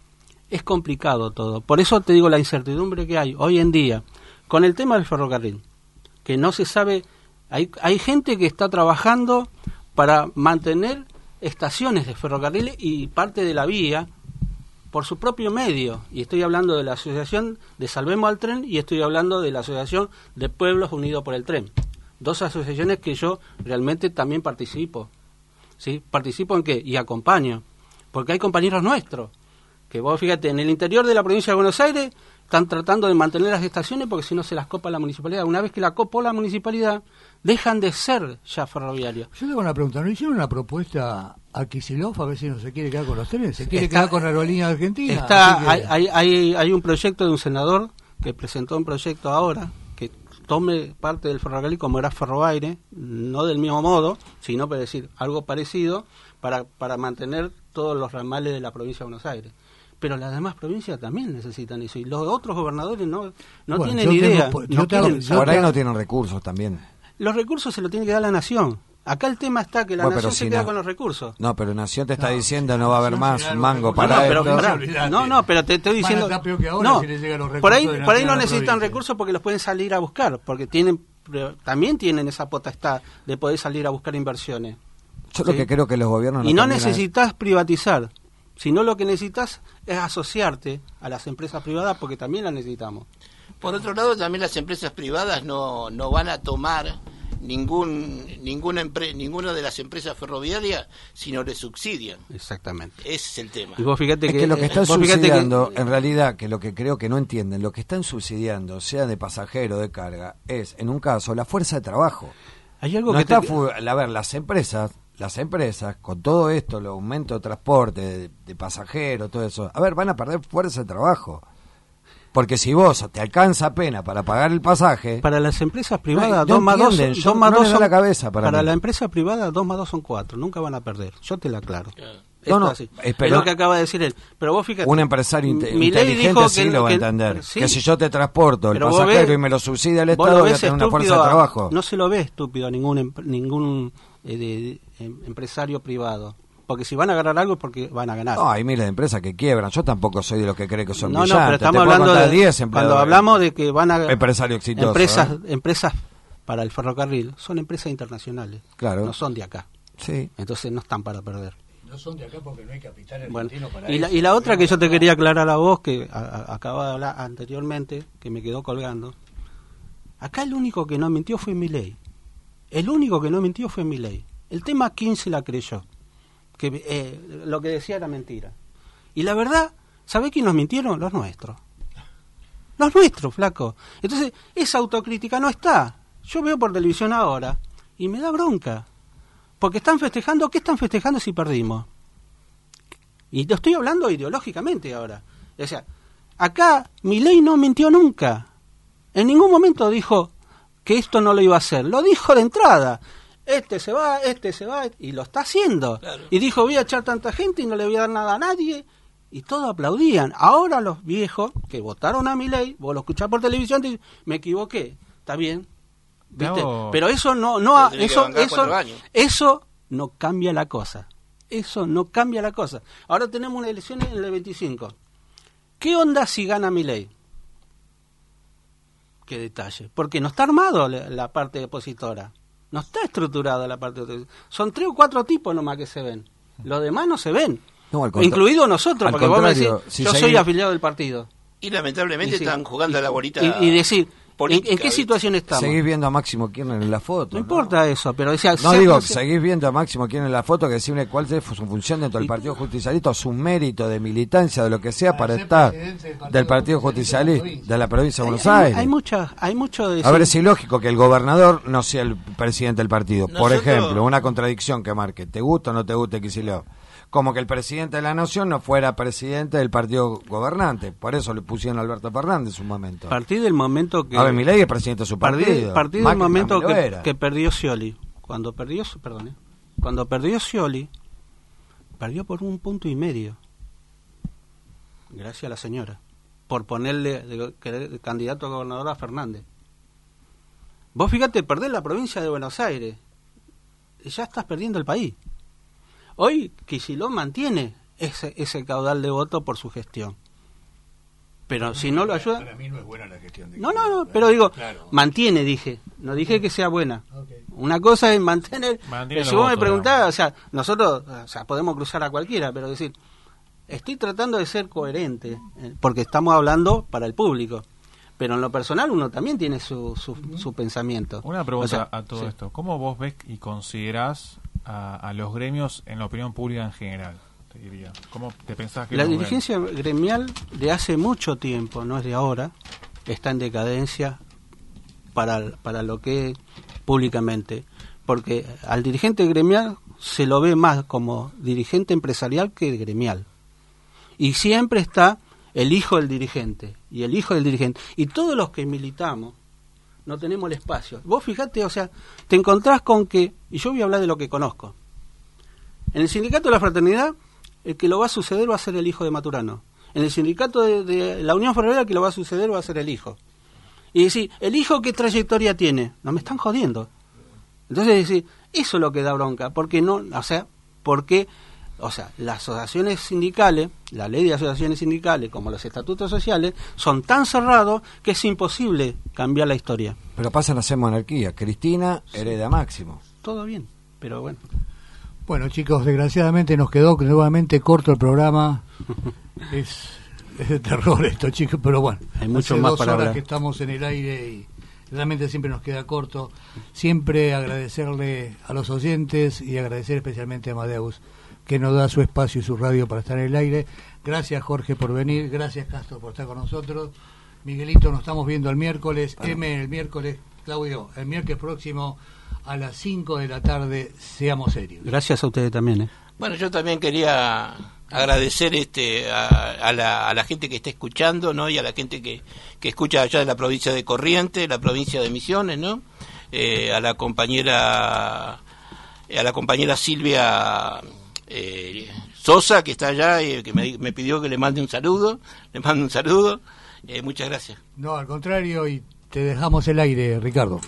es complicado todo. Por eso te digo la incertidumbre que hay hoy en día con el tema del ferrocarril, que no se sabe, hay, hay gente que está trabajando para mantener estaciones de ferrocarriles y parte de la vía por su propio medio, y estoy hablando de la Asociación de Salvemos al Tren y estoy hablando de la Asociación de Pueblos Unidos por el Tren, dos asociaciones que yo realmente también participo, ¿sí? Participo en qué y acompaño, porque hay compañeros nuestros que vos fíjate, en el interior de la provincia de Buenos Aires están tratando de mantener las estaciones porque si no se las copa la municipalidad. Una vez que la copó la municipalidad, dejan de ser ya ferroviarios. Yo tengo una pregunta, ¿no hicieron una propuesta a Kicillof a ver si no se quiere quedar con los trenes? ¿Se quiere está, quedar con Aerolíneas Argentinas? Está, que... hay, hay, hay, hay un proyecto de un senador que presentó un proyecto ahora que tome parte del ferrocarril como era Ferroaire, no del mismo modo, sino para decir algo parecido para, para mantener todos los ramales de la provincia de Buenos Aires. Pero las demás provincias también necesitan eso y los otros gobernadores no no bueno, tienen idea. Tengo, no tienen, tengo, por ahí no tienen recursos también. Los recursos se los tiene que dar la nación. Acá el tema está que la bueno, nación se si queda na... con los recursos. No, pero Nación te está no, diciendo no va a haber más mango para no, pero, para, no, no, pero te estoy diciendo no, si por ahí por ahí no necesitan recursos porque los pueden salir a buscar, porque tienen también tienen esa potestad de poder salir a buscar inversiones. Yo ¿sí? lo que creo que los gobiernos no y no necesitas privatizar. Sino lo que necesitas es asociarte a las empresas privadas porque también las necesitamos. Por otro lado, también las empresas privadas no, no van a tomar ningún ninguna empre, ninguna de las empresas ferroviarias si no les subsidian. Exactamente. Ese es el tema. Y vos fíjate es que, que lo que están vos subsidiando, que, en realidad, que lo que creo que no entienden, lo que están subsidiando, sea de pasajero o de carga, es, en un caso, la fuerza de trabajo. Hay algo no que está te... fu- a ver, las empresas... Las empresas, con todo esto, el aumento de transporte, de, de pasajeros, todo eso, a ver, van a perder fuerza de trabajo. Porque si vos te alcanza apenas para pagar el pasaje... Para las empresas privadas, no, dos más dos son, dos más no dos son, la cabeza para para mí. la empresa privada, dos más dos son cuatro, nunca van a perder, yo te la aclaro. No, no, es lo que acaba de decir él. Pero vos fíjate, un empresario inte- inteligente sí que, lo va a entender. Sí, que si yo te transporto el pasajero ves, y me lo subsidia el Estado, voy a tener una fuerza de trabajo. No se lo ve estúpido a ningún, ningún eh, de, de, empresario privado. Porque si van a agarrar algo es porque van a ganar. No, hay miles de empresas que quiebran. Yo tampoco soy de los que cree que son no, brillantes. No, pero estamos hablando de diez cuando hablamos de que van a empresario exitoso, empresas, ¿eh? empresas para el ferrocarril son empresas internacionales. Claro. No son de acá. Sí. Entonces no están para perder. No son de acá porque no hay capital argentino bueno, para y eso. La, y la otra que yo te quería aclarar a vos, que a, a, acaba de hablar anteriormente, que me quedó colgando. Acá el único que no mintió fue Milei. El único que no mintió fue Milei. El tema quién se la creyó. Que eh, lo que decía era mentira. Y la verdad, ¿sabés quién nos mintieron? Los nuestros. Los nuestros, flaco. Entonces, esa autocrítica no está. Yo veo por televisión ahora y me da bronca. Porque están festejando, ¿qué están festejando si perdimos? Y te estoy hablando ideológicamente ahora. O sea, acá Milei no mintió nunca. En ningún momento dijo que esto no lo iba a hacer. Lo dijo de entrada. Este se va, este se va, y lo está haciendo. Claro. Y dijo, voy a echar tanta gente y no le voy a dar nada a nadie. Y todos aplaudían. Ahora los viejos que votaron a Milei, vos lo escuchás por televisión, y me equivoqué. Está bien. ¿viste? No. Pero eso no, no, Pero tiene que eso, bancar eso, cuatro años. eso no cambia la cosa. Eso no cambia la cosa. Ahora tenemos unas elecciones en el veinticinco. ¿Qué onda si gana Milei? Qué detalle. Porque no está armado la, la parte opositora. No está estructurada la parte opositora. Son tres o cuatro tipos nomás que se ven. Los demás no se ven. No, al contra- Incluido nosotros, al porque vos me decís, contrario, si yo seguís- soy afiliado del partido. Y lamentablemente Y sí, están jugando y- a la bolita Y, y decir, ¿en, política, en qué ¿viste? situación estamos? Seguís viendo a Máximo Kirchner en la foto. No importa eso, pero decía, No sea digo, como sea- seguís viendo a Máximo Kirchner en la foto, que decirle cuál es su función dentro del Y- Partido Justicialista, o su mérito de militancia, de lo que sea, Para para ser estar presidente del Partido del Partido Justicialista Justicialista de la provincia de hay, Buenos hay- Aires. hay mucha, hay mucho de A ver, decir- es ilógico que el gobernador no sea el presidente del partido. Por Nosotros- ejemplo, una contradicción que marque, ¿te gusta o no te gusta Kicillof? Como que el presidente de la nación no fuera presidente del partido gobernante. Por eso le pusieron a Alberto Fernández en un momento. a partir del momento que A ver, Milei es presidente de su partir, partido. partir del Macri momento también lo que, era. que perdió Scioli, cuando perdió, perdón, eh, cuando perdió Scioli, perdió por un punto y medio. Gracias a la señora por ponerle de, de, de candidato a gobernador a Fernández. Vos fíjate, perdés la provincia de Buenos Aires y ya estás perdiendo el país. Hoy Kicillof mantiene ese, ese caudal de voto por su gestión. Pero si no lo ayuda... Para mí no es buena la gestión de No, no, no, Kirchner, pero digo, claro. mantiene, dije. No dije que sea buena. Ok. Una cosa es mantener... Mantiene si los vos me votos, preguntás, digamos. o sea, nosotros o sea, podemos cruzar a cualquiera, pero decir, estoy tratando de ser coherente, eh, porque estamos hablando para el público. Pero en lo personal uno también tiene su, su, su pensamiento. Una pregunta O sea, a todo sí. esto. ¿Cómo vos ves y considerás a, a los gremios en la opinión pública en general? Te diría. ¿Cómo te pensás que La los ven? dirigencia gremial de hace mucho tiempo, no es de ahora, está en decadencia para, para lo que es públicamente. Porque al dirigente gremial se lo ve más como dirigente empresarial que gremial. Y siempre está el hijo del dirigente, y el hijo del dirigente. Y todos los que militamos no tenemos el espacio. Vos fijate, o sea, te encontrás con que, y yo voy a hablar de lo que conozco. En el sindicato de la fraternidad, el que lo va a suceder va a ser el hijo de Maturano. En el sindicato de, de la Unión Ferroviaria, el que lo va a suceder va a ser el hijo. Y decir, ¿el hijo qué trayectoria tiene? No me están jodiendo. Entonces decir, eso es lo que da bronca, porque no, o sea, porque, o sea, las asociaciones sindicales, la ley de asociaciones sindicales, como los estatutos sociales, son tan cerrados que es imposible cambiar la historia. Pero pasan a ser monarquía. Cristina hereda a Máximo. Todo bien, pero bueno. Bueno, chicos, desgraciadamente nos quedó nuevamente corto el programa. es, es de terror esto, chicos, pero bueno. Hay mucho hace más dos para horas hablar. que estamos en el aire y realmente siempre nos queda corto. Siempre agradecerle a los oyentes y agradecer especialmente a Amadeus, que nos da su espacio y su radio para estar en el aire. Gracias, Jorge, por venir. Gracias, Castro, por estar con nosotros. Miguelito, nos estamos viendo el miércoles. Bueno. M el miércoles. Claudio, el miércoles próximo a las cinco de la tarde, seamos serios. Gracias a ustedes también, ¿eh? Bueno, yo también quería agradecer este a, a, la, a la gente que está escuchando, ¿no? Y a la gente que, que escucha allá de la provincia de Corrientes, la provincia de Misiones, ¿no? Eh, a la compañera a la compañera Silvia eh, Sosa, que está allá, eh, que me, me pidió que le mande un saludo. Le mando un saludo. Eh, muchas gracias. No, al contrario, y te dejamos el aire, Ricardo.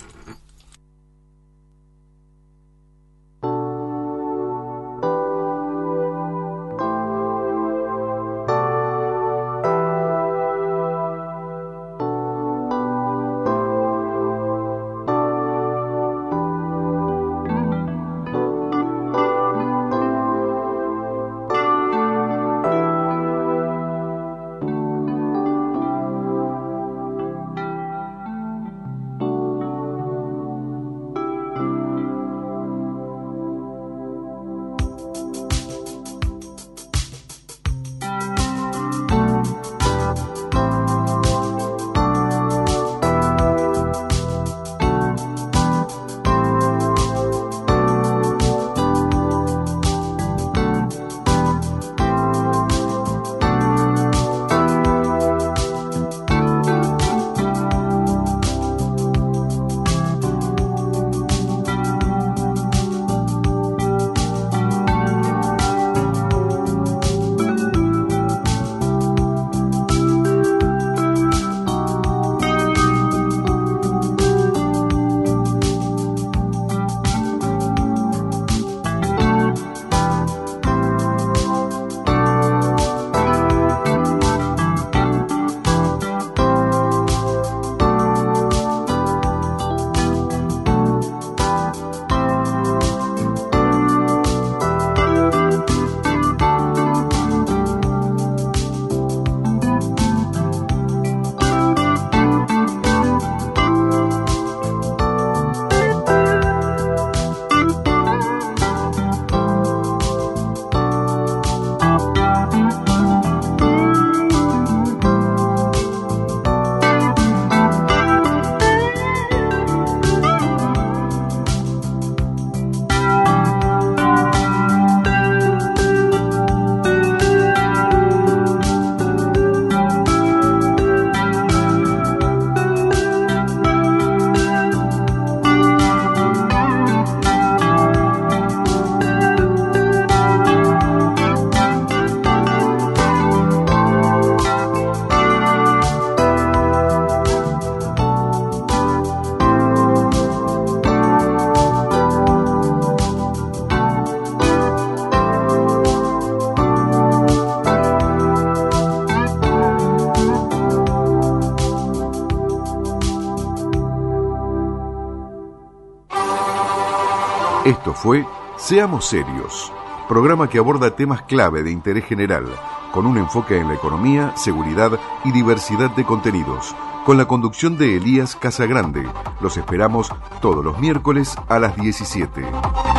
Esto fue Seamos Serios, programa que aborda temas clave de interés general, con un enfoque en la economía, seguridad y diversidad de contenidos, con la conducción de Elías Casagrande. Los esperamos todos los miércoles a las diecisiete.